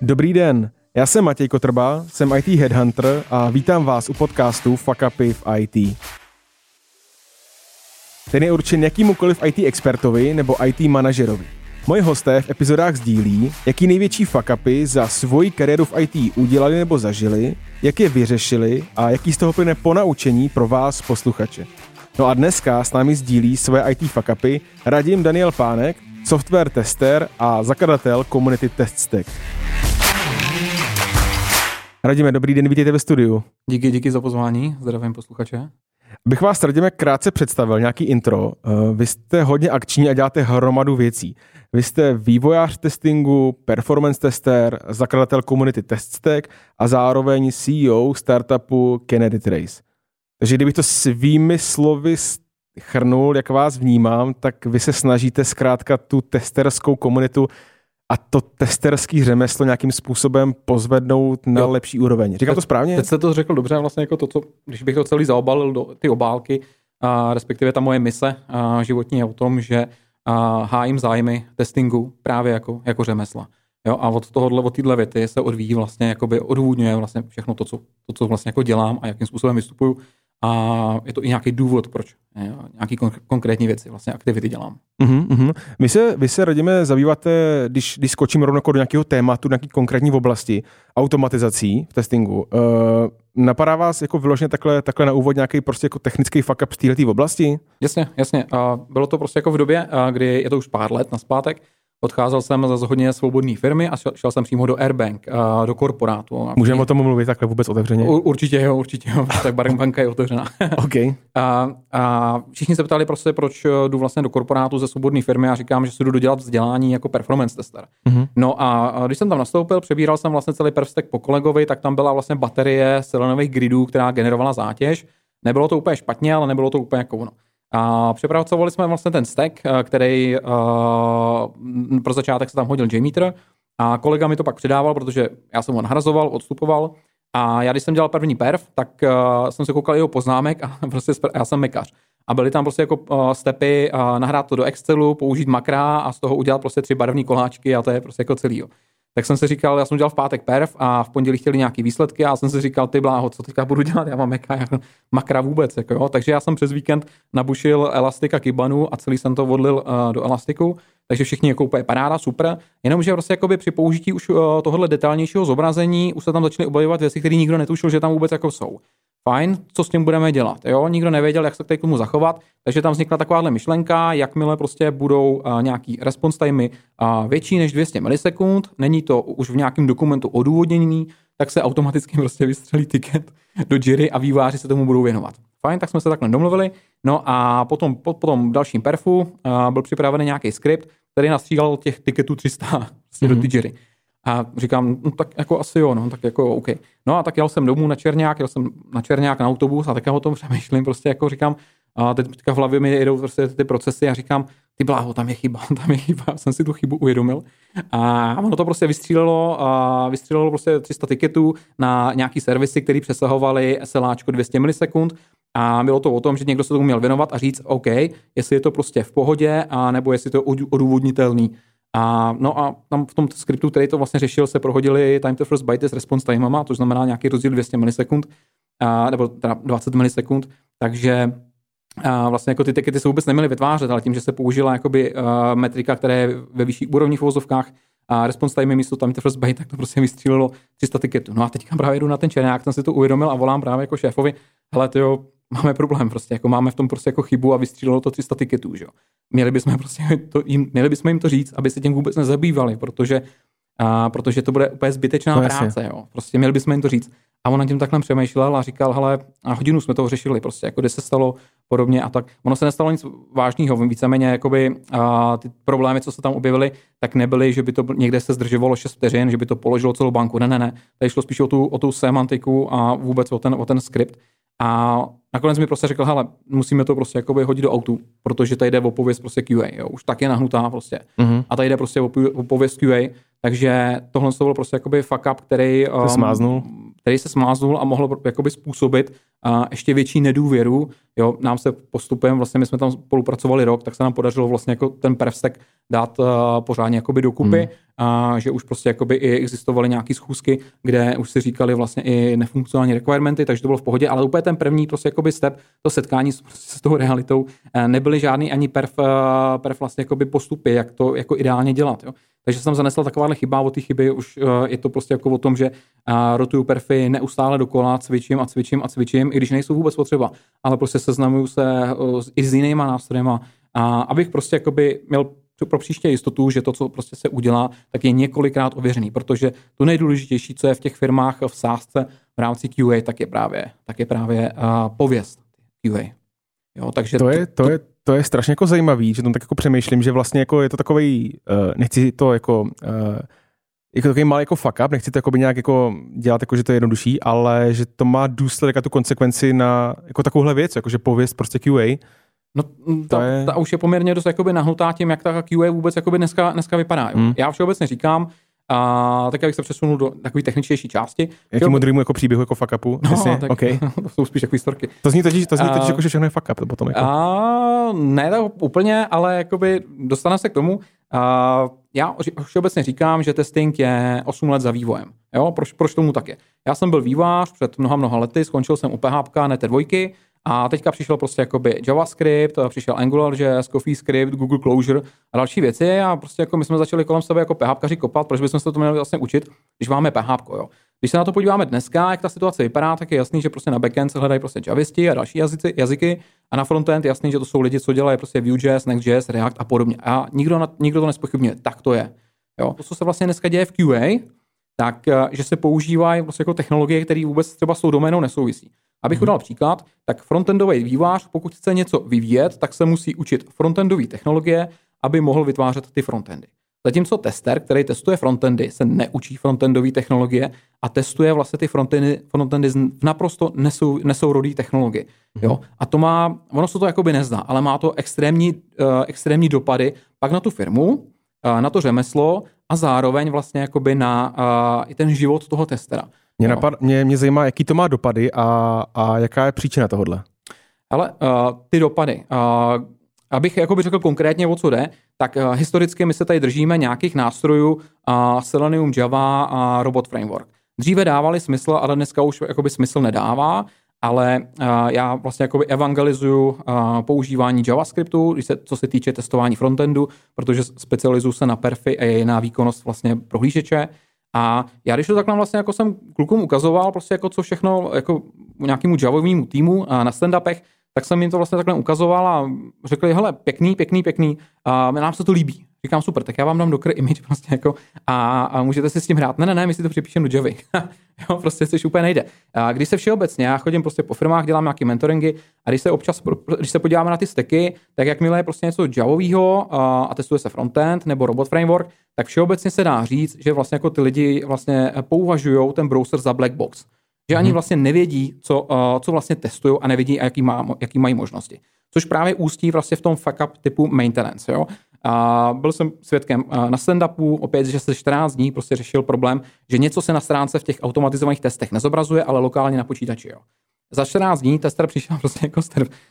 Dobrý den, já jsem Matěj Kotrba, jsem IT Headhunter a vítám vás u podcastu Fuck Upy v IT. Ten je určen jakýmukoliv IT expertovi nebo IT manažerovi. Moji hosté v epizodách sdílí, jaký největší fuck upy za svoji kariéru v IT udělali nebo zažili, jak je vyřešili a jaký z toho plyne ponaučení pro vás, posluchače. No a dneska s námi sdílí své IT fuck upy Radim Daniel Pánek, software tester a zakladatel komunity TestStack. Radime, dobrý den, vítejte ve studiu. Díky za pozvání, zdravím posluchače. Bych vás, Radime, krátce představil, nějaký intro. Vy jste hodně akční a děláte hromadu věcí. Vy jste vývojář testingu, performance tester, zakladatel komunity TestStack a zároveň CEO startupu Kennedy Trace. Takže kdybych to svými slovy chrnul, jak vás vnímám, tak vy se snažíte zkrátka tu testerskou komunitu a to testerský řemeslo nějakým způsobem pozvednout na lepší úroveň. Říkám to správně? Teď jste to řekl dobře, vlastně jako to, co, když bych to celý zaobalil do ty obálky, respektive ta moje mise životní je o tom, že hájím zájmy testingu právě jako řemesla. Jo, a od téhle věty se odvíjí vlastně, jakoby odůvodňuje vlastně všechno to, co vlastně jako dělám a jakým způsobem vystupuju. A je to i nějaký důvod, proč. Nějaký konkrétní věci, vlastně aktivity dělám. Vy se, Radime, zabýváte, když skočím rovnou do nějakého tématu, nějaký konkrétní oblasti, automatizací v testingu. Napadá vás jako vyloženě takhle na úvod nějaký prostě jako technický fuck up z této oblasti? Jasně. Bylo to prostě jako v době, kdy je to už pár let nazpátek. Odcházel jsem z hodně svobodné firmy a šel jsem přímo do Airbank, do korporátu. Můžeme o tom mluvit takhle vůbec otevřeně? Určitě jo. Tak banka je otevřená. Okay. A všichni se ptali prostě, proč jdu vlastně do korporátu ze svobodné firmy a říkám, že si jdu dodělat vzdělání jako performance tester. No a když jsem tam nastoupil, přebíral jsem vlastně celý perfstek po kolegovi, tak tam byla vlastně baterie selenových gridů, která generovala zátěž. Nebylo to úplně špatně, ale nebylo to úplně jako ono. A přepracovali jsme vlastně ten stack, který pro začátek se tam hodil JMeter a kolega mi to pak předával, protože já jsem ho nahrazoval, odstupoval a já když jsem dělal první perf, tak jsem se koukal jeho poznámek a prostě já jsem mekař. A byly tam prostě jako stepy, nahrát to do Excelu, použít makra a z toho udělat prostě 3 barevné koláčky a to je prostě jako celý. Jo. Tak jsem si říkal, já jsem dělal v pátek perf a v pondělí chtěli nějaký výsledky a já jsem si říkal, ty bláho, co teďka budu dělat, já mám makra vůbec. Jako jo. Takže já jsem přes víkend nabušil Elastic a Kibanu a celý jsem to odlil do Elastiku, takže všichni jako úplně paráda, super. Jenomže prostě jakoby při použití už tohohle detailnějšího zobrazení už se tam začaly objevovat věci, které nikdo netušil, že tam vůbec jako jsou. Fajn, co s tím budeme dělat? Jo? Nikdo nevěděl, jak se k tomu zachovat, takže tam vznikla takováhle myšlenka, jakmile prostě budou nějaký response timey větší než 200 milisekund, není to už v nějakém dokumentu odůvodněný, tak se automaticky prostě vystřelí tiket do Jiry a vývojáři se tomu budou věnovat. Fajn, tak jsme se takhle domluvili. No a potom dalším perfu byl připravený nějaký skript, který nastřígal těch tiketů 300 do ty Jiry. A říkám, no tak jako asi jo, no, tak jako OK. No a tak jel jsem domů jel jsem na Černák na autobus a tak o tom přemýšlím, prostě jako říkám, a teďka v hlavě mi jedou prostě ty procesy a říkám, ty bláho, tam je chyba, já jsem si tu chybu uvědomil. A ono to prostě vystřílelo prostě 300 tiketů na nějaký servisy, které přesahovaly SLAčko 200 milisekund. A bylo to o tom, že někdo se tomu měl věnovat a říct, OK, jestli je to prostě v pohodě, a nebo jestli to je odůvodnitelný. A tam v tom skriptu, který to vlastně řešil, se prohodili time to first byte s response timama, to znamená nějaký rozdíl 200 milisekund, nebo teda 20 milisekund, takže vlastně jako ty tikety se vůbec neměly vytvářet, ale tím, že se použila jakoby metrika, která je ve vyšší úrovni v uvozovkách a response time místo time to first byte, tak to prostě vystřílilo 300 tiketů. No a teďka právě jdu na ten Černák, jsem si to uvědomil a volám právě jako šéfovi, hele tyjo, máme problém prostě, jako máme v tom prostě jako chybu a vystřílilo to 300 tiketů, že jo. Měli bychom jim to říct, aby se tím vůbec nezabývali, protože to bude úplně zbytečná práce, jo. Prostě měli bychom jim to říct. A on nad tím takhle přemýšlel a říkal, hele, a hodinu jsme toho řešili, prostě, jako kde se stalo podobně a tak. Ono se nestalo nic vážného, víceméně jakoby ty problémy, co se tam objevily, tak nebyly, že by to někde se zdržovalo 6 vteřin, že by to položilo celou banku. Ne. Tady šlo spíš o tu semantiku a vůbec o ten skript. A nakonec mi prostě řekl, hele, musíme to prostě jakoby hodit do autu, protože tady jde o pověst prostě QA, jo, už tak je nahnutá prostě. A tady jde prostě o pověst QA, takže tohle to byl prostě jakoby fuck up, který se smáznul a mohl jakoby způsobit ještě větší nedůvěru. Jo, nám se postupem, vlastně my jsme tam spolupracovali rok, tak se nám podařilo vlastně jako ten perfstek dát pořádně jakoby dokupy, a že už prostě jakoby i existovaly nějaký schůzky, kde už si říkali vlastně i nefunkcionální requirementy, takže to bylo v pohodě, ale úplně ten první prostě jakoby step, to setkání s tou realitou, nebyly žádný ani perf vlastně jakoby postupy, jak to jako ideálně dělat, jo. Takže jsem zanesl takováhle chyba, o té chyby už je to prostě jako o tom, že rotuju perfy neustále dokola, cvičím, i když nejsou vůbec potřeba, ale prostě seznamuju se i s jinýma nástrojema, abych prostě jakoby měl pro příště jistotu, že to, co prostě se udělá, tak je několikrát ověřený, protože to nejdůležitější, co je v těch firmách v sázce v rámci QA, tak je právě pověst QA. Jo, takže to je strašně jako zajímavý, že tam tak jako přemýšlím, že vlastně jako je to takovej, nechci to jako takový malý jako fuck up, nechci to jako nějak jako dělat jako, že to je jednodušší, ale že to má důsledek a tu konsekvenci na jako takovouhle věc, jako že pověst prostě QA. No, ta už je poměrně dost jakoby nahnutá tím, jak ta QA vůbec jakoby dneska vypadá. Já všeobecně říkám, tak abych se přesunul do takové techničtější části. Jakýmu druhému jako příběhu jako fuck upu? No, tak okay. To jsou spíš takové storky. To zní totiž jako, že všechno je fuck up. Potom jako. Ne tak úplně, ale jakoby dostane se k tomu. Já všeobecně říkám, že testing je 8 let za vývojem. Jo? Proč tomu tak je? Já jsem byl vývojář před mnoha lety, skončil jsem u PHP, ne té dvojky, a teďka přišel prostě jakoby JavaScript, přišel AngularJS, CoffeeScript, Google Closure a další věci a prostě jako my jsme začali kolem sebe jako PHPkaři kopat, protože bychom se to měli vlastně učit, když máme PHP, jo. Když se na to podíváme dneska, jak ta situace vypadá, tak je jasný, že prostě na backend se hledají prostě javisti a další jazyky a na frontend jasný, že to jsou lidi, co dělají prostě Vue.js, Next.js, React a podobně. A nikdo to nespochybňuje, tak to je. Jo. To, co se vlastně dneska děje v QA, tak že se používají prostě jako technologie, které vůbec třeba s tou doménou nesouvisí. Abych dal příklad, tak frontendový vývojář, pokud chce něco vyvíjet, tak se musí učit frontendové technologie, aby mohl vytvářet ty frontendy. Zatímco tester, který testuje frontendy, se neučí frontendové technologie a testuje vlastně ty frontendy v naprosto nesourodé technologie. Jo? A ono se to jakoby nezdá, ale má to extrémní dopady pak na tu firmu, na to řemeslo a zároveň vlastně jakoby na i ten život toho testera. Mě zajímá, jaký to má dopady a jaká je příčina tohodle. Ale ty dopady, abych jakoby řekl konkrétně, o co jde, tak historicky my se tady držíme nějakých nástrojů Selenium, Java a Robot Framework. Dříve dávali smysl, ale dneska už jakoby smysl nedává, ale já vlastně jakoby evangelizuju používání JavaScriptu, co se týče testování frontendu, protože specializuju se na perfy a na výkonnost vlastně prohlížeče. A já když to takhle vlastně jako jsem klukům ukazoval, prostě jako co všechno jako nějakému javovému týmu na stand-upech, tak jsem jim to vlastně takhle ukazoval a řekli, hele, pěkný, nám se to líbí. Říkám, super, tak já vám dám Docker image prostě jako a můžete si s tím hrát. Ne, my si to připíšeme do Javy. Jo, prostě což úplně nejde. A když se všeobecně, já chodím prostě po firmách, dělám nějaké mentoringy a když se podíváme na ty stacky, tak jakmile je prostě něco javového a testuje se frontend nebo robot framework, tak všeobecně se dá říct, že vlastně jako ty lidi vlastně pouvažují ten browser za black box. Že ani vlastně nevědí, co vlastně testují a nevědí, jaký mají možnosti. Což právě ústí vlastně v tom fuck up typu maintenance, jo. Byl jsem svědkem na stand-upu, opět, že se 14 dní prostě řešil problém, že něco se na stránce v těch automatizovaných testech nezobrazuje, ale lokálně na počítači, jo. Za 14 dní tester přišel prostě jako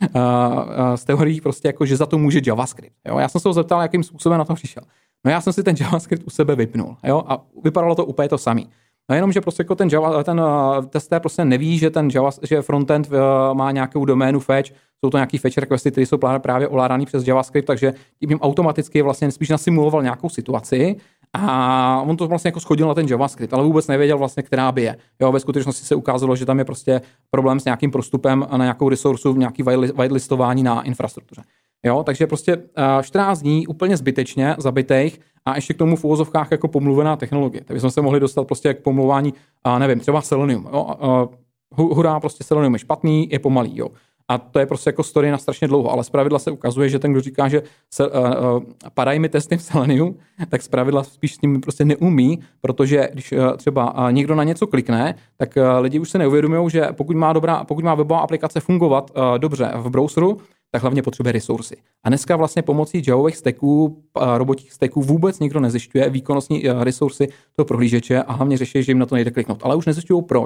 z teorií prostě jako, že za to může JavaScript, jo. Já jsem se ho zeptal, jakým způsobem na to přišel. No já jsem si ten JavaScript u sebe vypnul, jo, a vypadalo to úplně to samý. No jenom, že prostě jako ten tester prostě neví, že frontend má nějakou doménu fetch, jsou to nějaký fetch requesty, které jsou právě ovládány přes JavaScript, takže tím automaticky vlastně spíš nasimuloval nějakou situaci a on to vlastně jako shodil na ten JavaScript, ale vůbec nevěděl vlastně, která by je. Jo, ve skutečnosti se ukázalo, že tam je prostě problém s nějakým prostupem na nějakou resourcu, nějaký whitelistování na infrastruktuře. Jo, takže prostě 14 dní úplně zbytečně zabitejch a ještě k tomu v uvozovkách jako pomluvená technologie. Takže jsme se mohli dostat prostě k pomluvání, nevím, třeba Selenium. Jo, hurá, prostě Selenium je špatný, je pomalý, jo. A to je prostě jako story na strašně dlouho, ale zpravidla se ukazuje, že ten, kdo říká, že padají mi testy v Selenium, tak zpravidla spíš s tím prostě neumí, protože když třeba někdo na něco klikne, tak lidi už se neuvědomují, že pokud má webová aplikace fungovat dobře v browseru, tak hlavně potřebuje resursy. A dneska vlastně pomocí javových stacků, robotích stacků vůbec nikdo nezjišťuje výkonnostní resursy toho prohlížeče a hlavně řeší, že jim na to nejde kliknout. Ale už nezjišťují proč.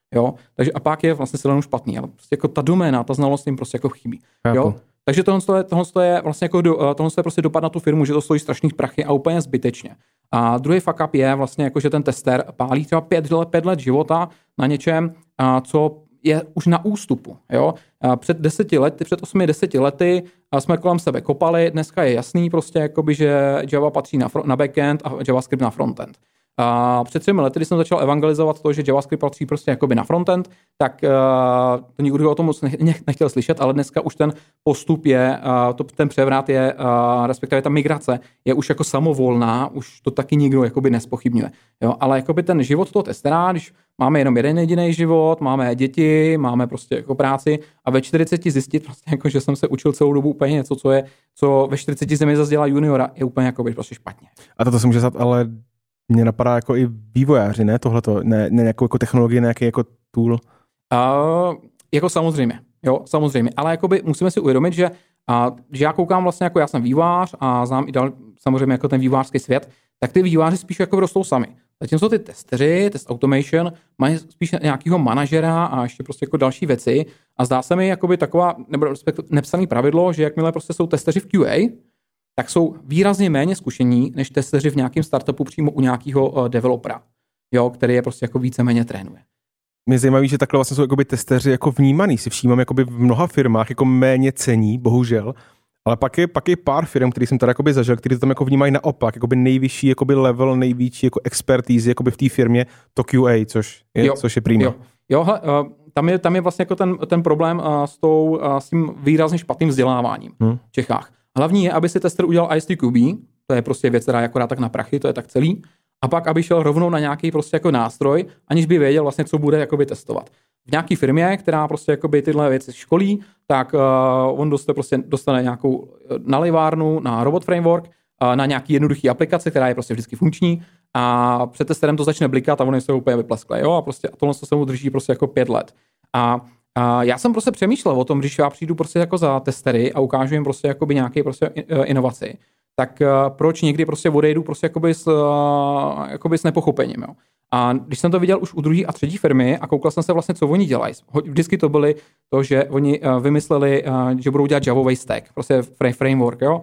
Jo? Takže a pak je vlastně Selenium špatný, ale prostě jako ta doména, ta znalost jim prostě jako chybí. Jo? Takže tohle je vlastně jako tohle je prostě dopad na tu firmu, že to stojí strašných prachy a úplně zbytečně. A druhý fuck up je vlastně jako, že ten tester pálí třeba 5 let života na něčem, co je už na ústupu. Jo? Před 8-10 lety jsme kolem sebe kopali, dneska je jasný prostě, jakoby, že Java patří na backend a JavaScript na frontend. Před 3 lety, když jsem začal evangelizovat to, že JavaScript patří prostě jakoby na frontend, tak to nikdo o tom moc nechtěl slyšet, ale dneska už ten postup je, ten převrat je, respektive ta migrace je už jako samovolná, už to taky nikdo jakoby nespochybňuje. Jo? Ale jakoby ten život toho testera, když máme jenom jeden jediný život, máme děti, máme prostě jako práci a ve 40 zjistit vlastně jako, že jsem se učil celou dobu úplně něco, co ve 40 zemi zase dělá juniora, je úplně jakoby prostě špatně. A to se může stát, ale mně napadá jako i vývojáři, ne tohleto, ne nějakou jako technologii, nějaký jako tool. Jako samozřejmě, jo, samozřejmě, ale jakoby musíme si uvědomit, že já koukám vlastně jako já jsem vývojář a znám i samozřejmě jako ten vývojářský svět, tak ty vývojáři spíš jako rostou sami. Zatímco ty testeři, test automation, mají spíš nějakého manažera a ještě prostě jako další věci a zdá se mi jakoby taková, nebo nepsaný pravidlo, že jakmile prostě jsou testeři v QA, tak jsou výrazně méně zkušení, než testeři v nějakém startupu přímo u nějakého developera, jo, který je prostě jako víceméně trénuje. Mě zajímavé, že takhle vlastně jsou jakoby testeři jako vnímaný, si všímám jakoby v mnoha firmách jako méně cení, bohužel, ale pak je pár firm, který jsem tady jakoby zažil, který to tam jako vnímají naopak, jakoby nejvyšší jakoby level, největší jako expertízy jakoby v té firmě, to QA, což je prima. Jo, tam je vlastně jako ten problém s tím výrazně špatným vzděláváním v Čechách. Hlavní je, aby si tester udělal ISTQB, to je prostě věc, která je akorát tak na prachy, to je tak celý, a pak, aby šel rovnou na nějaký prostě jako nástroj, aniž by věděl vlastně, co bude jakoby testovat. V nějaký firmě, která prostě jakoby tyhle věci školí, tak on dostane nějakou nalivárnu na robot framework, na nějaký jednoduchý aplikace, která je prostě vždycky funkční a před testerem to začne blikat a on se úplně vypleskle, jo, a prostě tohle se mu drží prostě jako 5 let. A já jsem prostě přemýšlel o tom, když já přijdu prostě jako za testery a ukážu jim prostě jakoby nějaký prostě inovaci, tak proč někdy prostě odejdu prostě jakoby s nepochopením, jo. A když jsem to viděl už u druhé a třetí firmy a koukal jsem se vlastně, co oni dělají. Vždycky to byly to, že oni vymysleli, že budou dělat Javový stack, prostě framework, jo.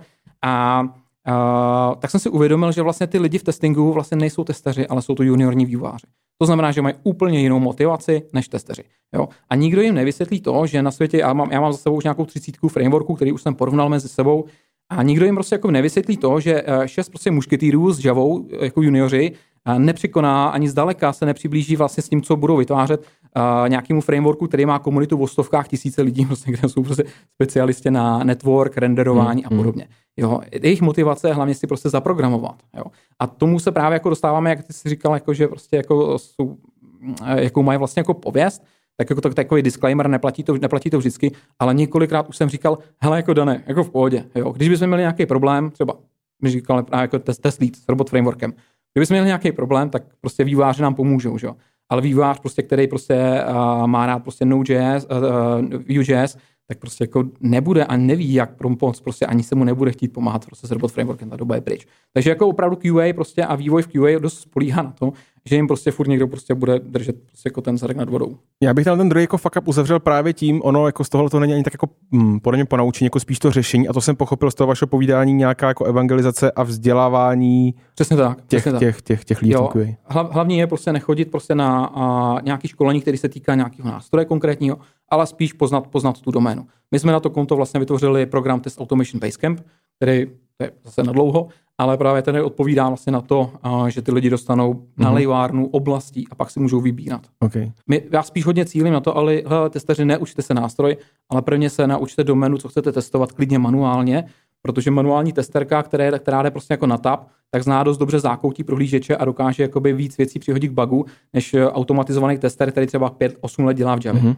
Tak jsem si uvědomil, že vlastně ty lidi v testingu vlastně nejsou testeři, ale jsou to juniorní vývojáři. To znamená, že mají úplně jinou motivaci než testeři. Jo? A nikdo jim nevysvětlí to, že na světě, já mám za sebou už nějakou 30 frameworků, který už jsem porovnal mezi sebou, a nikdo jim prostě jako nevysvětlí to, že 6 prostě mušketýrů s Javou jako junioři nepřekoná, ani zdaleka se nepřiblíží vlastně s tím, co budou vytvářet nějakému frameworku, který má komunitu v stovkách tisíce lidí, prostě, kde jsou prostě specialisti na network, renderování a podobně. Jo, jejich motivace je hlavně si prostě zaprogramovat. Jo. A tomu se právě jako dostáváme, jak ty jsi říkal, jako, že prostě jako jakou mají vlastně jako pověst, tak jako takový disclaimer, neplatí to vždycky, ale několikrát už jsem říkal, hele, jako Dane, jako v pohodě. Jo. Když bychom měli nějaký problém, třeba my říkali právě jako test lead s robot frameworkem, kdybychom měli nějaký problém, tak prostě vývojáři nám pomůžou, že jo. Ale vývojář prostě, který prostě má rád prostě Node.js, Vue.js, tak prostě jako nebude a neví, jak pomoct, prostě ani se mu nebude chtít pomáhat prostě s robot frameworkem, ta doba je pryč. Takže jako opravdu QA prostě a vývoj v QA dost spolíhá na to, že jim prostě furt někdo prostě bude držet prostě jako ten zadek nad vodou. Já bych ten druhý jako fuck up uzavřel právě tím, ono jako z tohohle to není ani tak jako podle mě ponaučení, jako spíš to řešení, a to jsem pochopil z toho vašeho povídání, nějaká jako evangelizace a vzdělávání. Přesně tak. těch lidí. Hlavně je prostě nechodit prostě na nějaký školení, který se týká nějakého nástroje konkrétního, ale spíš poznat tu doménu. My jsme na to konto vlastně vytvořili program Test Automation Basecamp, který je zase na dlouho, ale právě ten odpovídá vlastně na to, že ty lidi dostanou na lejvárnu oblastí a pak si můžou vybírat. Okay. Já spíš hodně cílím na to, ale testeři, neučte se nástroj, ale prvně se naučte doménu, co chcete testovat klidně manuálně, protože manuální testerka, která jde prostě jako na tab, tak zná dost dobře zákoutí prohlížeče a dokáže jakoby víc věcí přihodit k bugu, než automatizovaný tester, který třeba 5-8 let dělá v Javě. Mm-hmm.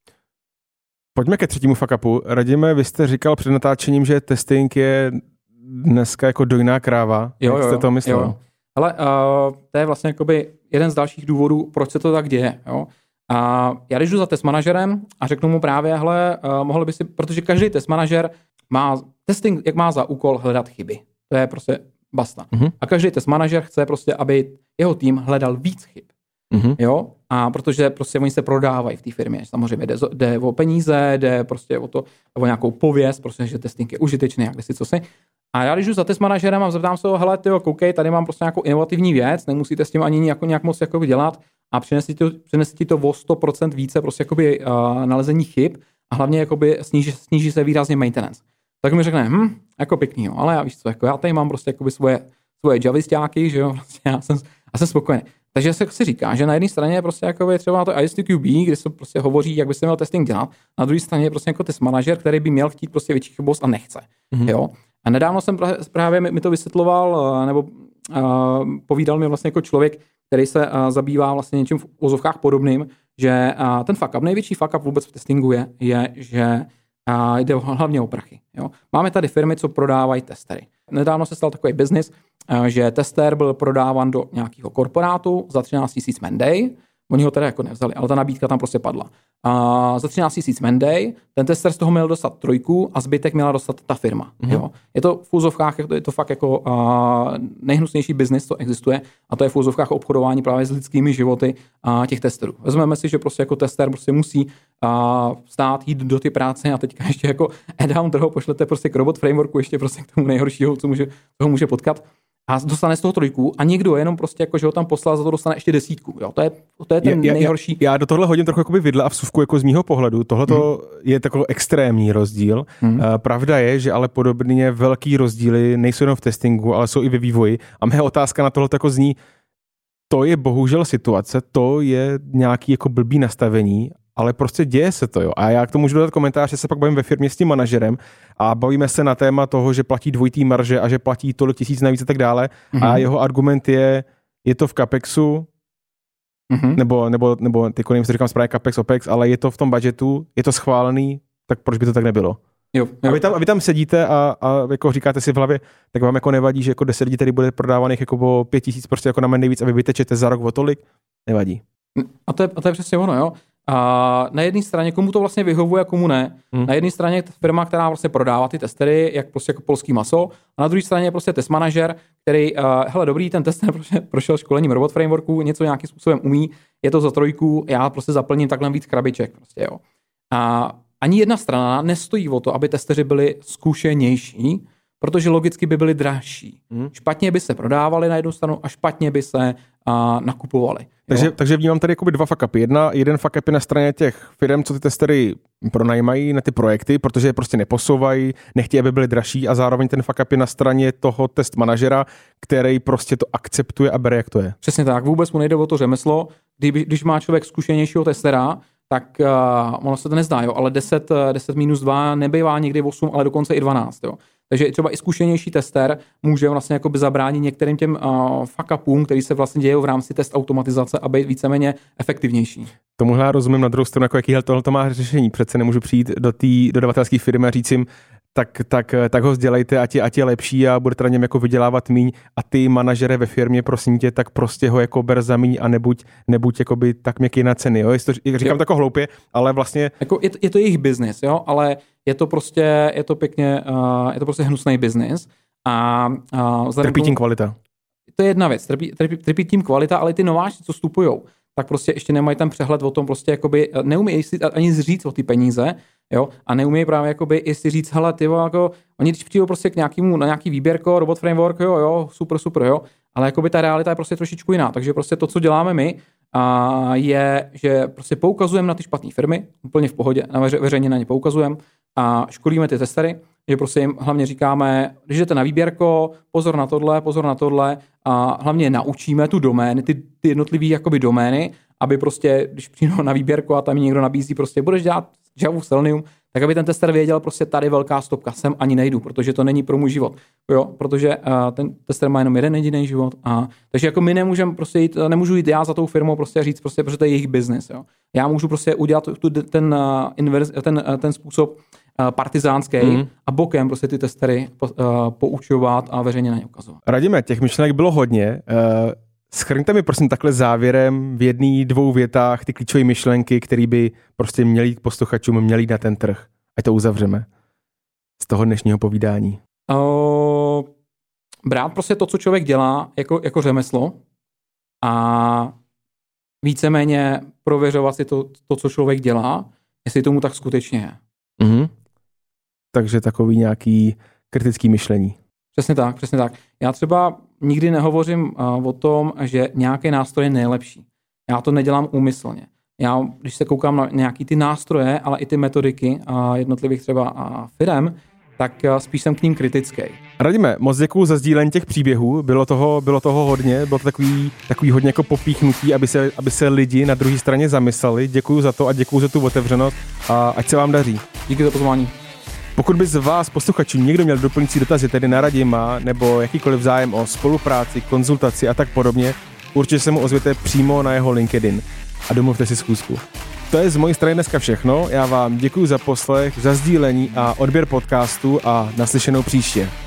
Pojďme ke třetímu fuck upu. Radíme, vy jste říkal před natáčením, že testing je dneska jako dojná kráva. Jak jste to myslel? Jo. Ale to je vlastně jakoby jeden z dalších důvodů, proč se to tak děje. Jo? A já když jdu za test manažerem a řeknu mu právě, mohli by si, protože každý test manažer má testing, jak má za úkol hledat chyby. To je prostě basta. Mm-hmm. A každý test manažer chce prostě, aby jeho tým hledal víc chyb. Jo? A protože prostě oni se prodávají v té firmě. Samozřejmě jde o peníze, jde prostě o nějakou pověst, prostě, že testing je užitečný, jak si co si. A já když jdu za test manažerem a zeptám se ho, hele, tyjo, koukej, tady mám prostě nějakou inovativní věc, nemusíte s tím ani nějak moc jakoby dělat a přinesi ti to o 100% více prostě jakoby nalezení chyb a hlavně jakoby sníží se výrazně maintenance. Tak mi řekne, jako pěkný, jo, ale já víš co, jako já tady mám prostě jakoby svoje javistáky, že jo, prostě já jsem spokojený. Takže se říká, že na jedné straně je prostě jakoby třeba to ISTQB, kde se prostě hovoří, jak by se měl testing dělat, na druhé straně je prostě jako test manažer, který by měl chtít prostě větší chybovost a nechce. Jo? A nedávno jsem právě mi to vysvětloval, nebo povídal mi vlastně jako člověk, který se zabývá vlastně něčím v uvozovkách podobným, že ten fuck up, největší fuck up vůbec v testingu je že jde hlavně o prachy. Jo? Máme tady firmy, co prodávají testery. Nedávno se stal takový biznis, že tester byl prodáván do nějakého korporátu za 13 000 man-day. Oni ho teda jako nevzali, ale ta nabídka tam prostě padla. Za 13 000 man-day ten tester z toho měl dostat 3 a zbytek měla dostat ta firma. Jo? Je to v úzovkách, je to fakt jako nejhnusnější biznis, co existuje, a to je v úzovkách obchodování právě s lidskými životy těch testerů. Vezmeme si, že prostě jako tester prostě musí vstát, jít do ty práce a teďka ještě jako add-on toho pošlete prostě k robot frameworku ještě prostě k tomu nejhoršího, co ho může potkat. A dostane z toho 3 a někdo jenom prostě jako, že ho tam poslal, za to dostane ještě 10. Jo? To je ten nejhorší. Já do tohle hodím trochu jakoby vidle a vsuvku jako z mýho pohledu. Tohle je takový extrémní rozdíl. Pravda je, že ale podobně velký rozdíly nejsou jenom v testingu, ale jsou i ve vývoji. A mé otázka na tohle jako zní, to je bohužel situace, to je nějaký jako blbý nastavení, ale prostě děje se to, jo. A já k tomu můžu dodat komentář, že se pak bavím ve firmě s tím manažerem a bavíme se na téma toho, že platí dvojitý marže a že platí tolik tisíc navíc a tak dále. A jeho argument je to v CAPEXu, nebo ty nevím, říkám správně CAPEX, OPEX, ale je to v tom budgetu, je to schválený, tak proč by to tak nebylo? Jo. A vy tam sedíte a jako říkáte si v hlavě, tak vám jako nevadí, že jako 10 lidí tady bude prodávaných jako o 5 000 prostě jako na man nejvíc a vy vytečete za rok o tolik? Nevadí. A to je přesně ono, jo. A na jedné straně, komu to vlastně vyhovuje a komu ne. Na jedné straně je firma, která vlastně prodává ty testery, jak prostě jako polský maso, a na druhé straně je prostě test manažer, který, hele dobrý, ten tester prošel školením robot frameworku, něco nějakým způsobem umí, je to za 3, já prostě zaplním takhle víc krabiček, prostě jo. A ani jedna strana nestojí o to, aby testeři byli zkušenější, protože logicky by byli dražší. Špatně by se prodávali na jednu stranu a špatně by se nakupovali. Takže vnímám tady jakoby 2 fuck upy. Jeden fuck up je na straně těch firm, co ty testery pronajímají na ty projekty, protože je prostě neposouvají, nechtějí, aby byly dražší, a zároveň ten fuck up je na straně toho test manažera, který prostě to akceptuje a bere, jak to je. Přesně tak, vůbec mu nejde o to řemeslo. Když má člověk zkušenějšího testera, tak ono se to nezdá, jo, ale 10 minus 2 nebývá někdy 8, ale dokonce i 12. Jo. Takže třeba i zkušenější tester může vlastně jakoby zabránit některým těm fuck upům, který se vlastně dějí v rámci test automatizace, a být víceméně efektivnější. Tomuhle já rozumím. Na druhou stranu, jako jakýhle tohle má řešení. Přece nemůžu přijít do té dodavatelské firmy a říct jim, tak ho sdělejte, ať je lepší a budete na něm jako vydělávat míň, a ty manažere ve firmě, prosím tě, tak prostě ho jako ber za míň a nebuď jakoby tak měkký na ceny, jo? Říkám to jako hloupě, ale vlastně... Jako je to jejich biznis, jo, ale je to prostě hnusný biznis a trpí tím kvalita. To je jedna věc, trpí tím kvalita, ale ty nováčci, co vstupujou, tak prostě ještě nemají ten přehled o tom, prostě jakoby neumějí si ani říct o ty peníze, jo, a neumějí právě jakoby i si říct, hele, ty jako, oni když přijdou prostě na nějaký výběrko, robot framework, jo, super, jo, ale jakoby ta realita je prostě trošičku jiná, takže prostě to, co děláme my, je, že prostě poukazujeme na ty špatné firmy, úplně v pohodě, veřejně na ně poukazujeme a školíme ty testery, že prostě jim hlavně říkáme, když jdete na výběrko, pozor na tohle a hlavně naučíme tu domény, ty jednotlivý jakoby domény, aby prostě, když přijdou na výběrko a tam někdo nabízí, prostě budeš dělat Java, Selenium, tak aby ten tester věděl, prostě tady velká stopka, sem ani nejdu, protože to není pro můj život. Jo, protože ten tester má jenom jeden jediný život. Takže jako my nemůžu jít já za tou firmou prostě a říct, prostě, protože to je jejich business. Jo. Já můžu prostě udělat ten způsob partizánský a bokem prostě ty testery poučovat a veřejně na ně ukazovat. Radíme, těch myšlenek bylo hodně. Shrňte mi prosím takhle závěrem v 1-2 větách ty klíčové myšlenky, které by prostě měly k posluchačům, měly na ten trh. Ať to uzavřeme z toho dnešního povídání. Brát prostě to, co člověk dělá, jako řemeslo, a víceméně prověřovat si to, co člověk dělá, jestli tomu tak skutečně je. Takže takový nějaký kritický myšlení. Přesně tak. Já třeba nikdy nehovořím o tom, že nějaký nástroj je nejlepší. Já to nedělám úmyslně. Já, když se koukám na nějaký ty nástroje, ale i ty metodiky jednotlivých třeba firem, tak spíš jsem k ním kritický. Radime, moc děkuju za sdílení těch příběhů, bylo toho hodně, bylo to takový hodně jako popíchnutí, aby se lidi na druhé straně zamysleli. Děkuju za to a děkuju za tu otevřenost a ať se vám daří. Díky za pozvání. Pokud by z vás, posluchačů, někdo měl doplňující dotazy tedy na Radima nebo jakýkoliv zájem o spolupráci, konzultaci a tak podobně, určitě se mu ozvěte přímo na jeho LinkedIn a domluvte si schůzku. To je z mojí strany dneska všechno. Já vám děkuji za poslech, za sdílení a odběr podcastu a naslyšenou příště.